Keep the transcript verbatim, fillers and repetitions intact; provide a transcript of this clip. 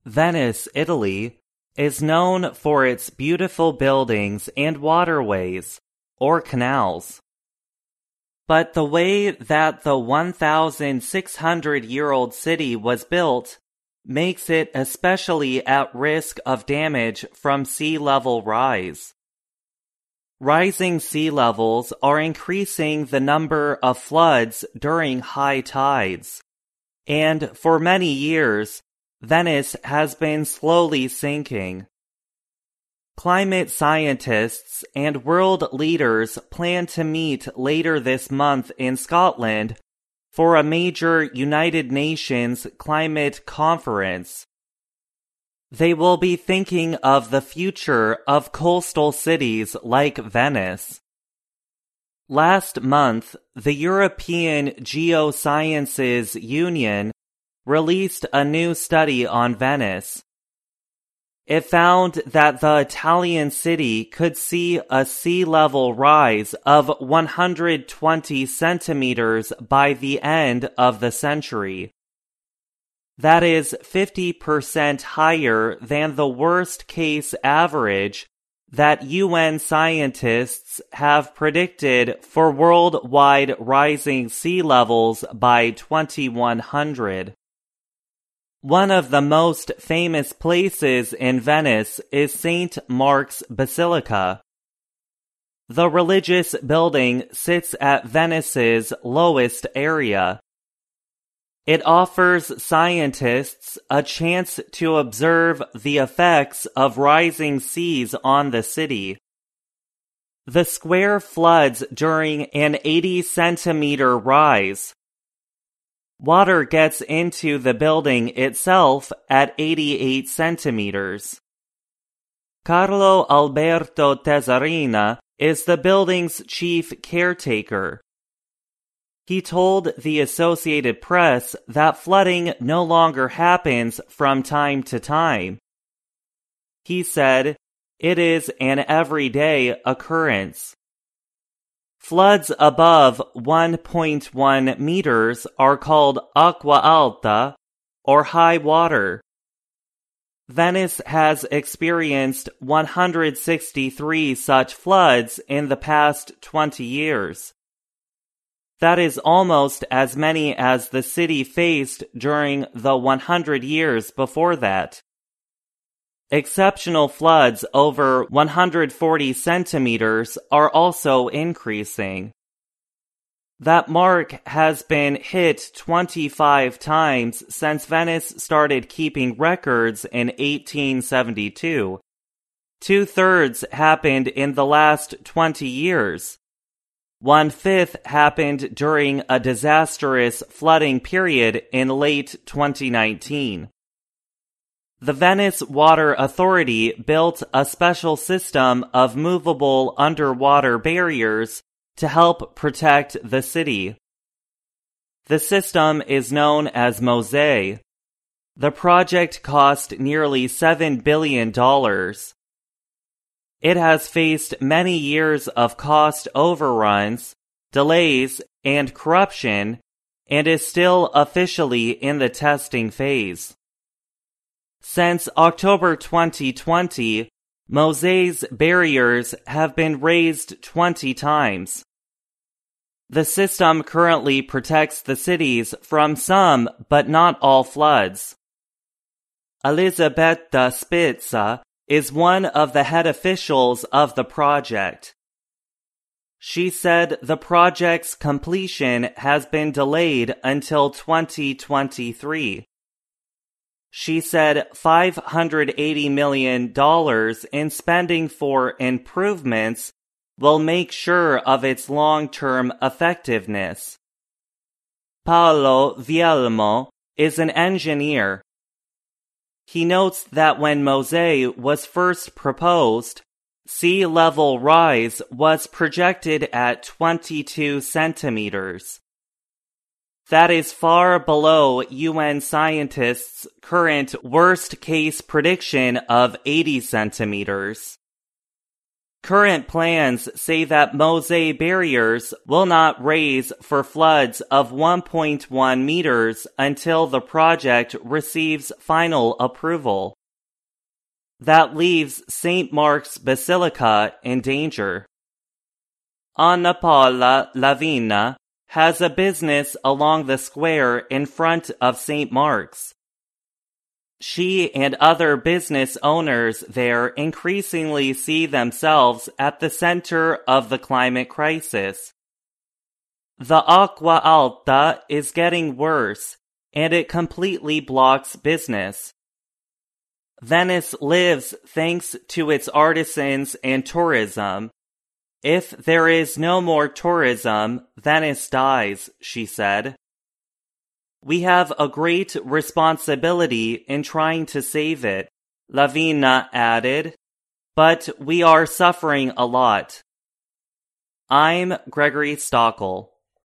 Venice, Italy, is known for its beautiful buildings and waterways, or canals. But the way that the one thousand six hundred year old city was built makes it especially at risk of damage from sea level rise. Rising sea levels are increasing the number of floods during high tides, and for many years, Venice has been slowly sinking. Climate scientists and world leaders plan to meet later this month in Scotland for a major United Nations climate conference. They will be thinking of the future of coastal cities like Venice. Last month, the European Geosciences Union released a new study on Venice. It found that the Italian city could see a sea level rise of one hundred twenty centimeters by the end of the century. That is fifty percent higher than the worst case average that U N scientists have predicted for worldwide rising sea levels by twenty-one hundred. One of the most famous places in Venice is Saint Mark's Basilica. The religious building sits at Venice's lowest area. It offers scientists a chance to observe the effects of rising seas on the city. The square floods during an eighty centimeter rise. Water gets into the building itself at eighty-eight centimeters. Carlo Alberto Tezzarina is the building's chief caretaker. He told the Associated Press that flooding no longer happens from time to time. He said, "It is an everyday occurrence." Floods above one point one meters are called acqua alta, or high water. Venice has experienced one hundred sixty-three such floods in the past twenty years. That is almost as many as the city faced during the one hundred years before that. Exceptional floods over one hundred forty centimeters are also increasing. That mark has been hit twenty-five times since Venice started keeping records in eighteen seventy-two. Two-thirds happened in the last twenty years. One-fifth happened during a disastrous flooding period in late twenty nineteen. The Venice Water Authority built a special system of movable underwater barriers to help protect the city. The system is known as Mosè. The project cost nearly seven billion dollars. It has faced many years of cost overruns, delays, and corruption, and is still officially in the testing phase. Since October twenty twenty, Mosè's barriers have been raised twenty times. The system currently protects the cities from some but not all floods. Elisabetta Spizza is one of the head officials of the project. She said the project's completion has been delayed until twenty twenty-three. She said five hundred eighty million dollars in spending for improvements will make sure of its long-term effectiveness. Paolo Vielmo is an engineer. He notes that when Mosè was first proposed, sea level rise was projected at twenty-two centimeters. That is far below U N scientists' current worst-case prediction of eighty centimeters. Current plans say that Moselle barriers will not raise for floods of one point one meters until the project receives final approval. That leaves Saint Mark's Basilica in danger. Anna Paula Lavina has a business along the square in front of Saint Mark's. She and other business owners there increasingly see themselves at the center of the climate crisis. The Acqua Alta is getting worse, and it completely blocks business. Venice lives thanks to its artisans and tourism. If there is no more tourism, Venice dies, she said. We have a great responsibility in trying to save it, Lavina added, but we are suffering a lot. I'm Gregory Stockel.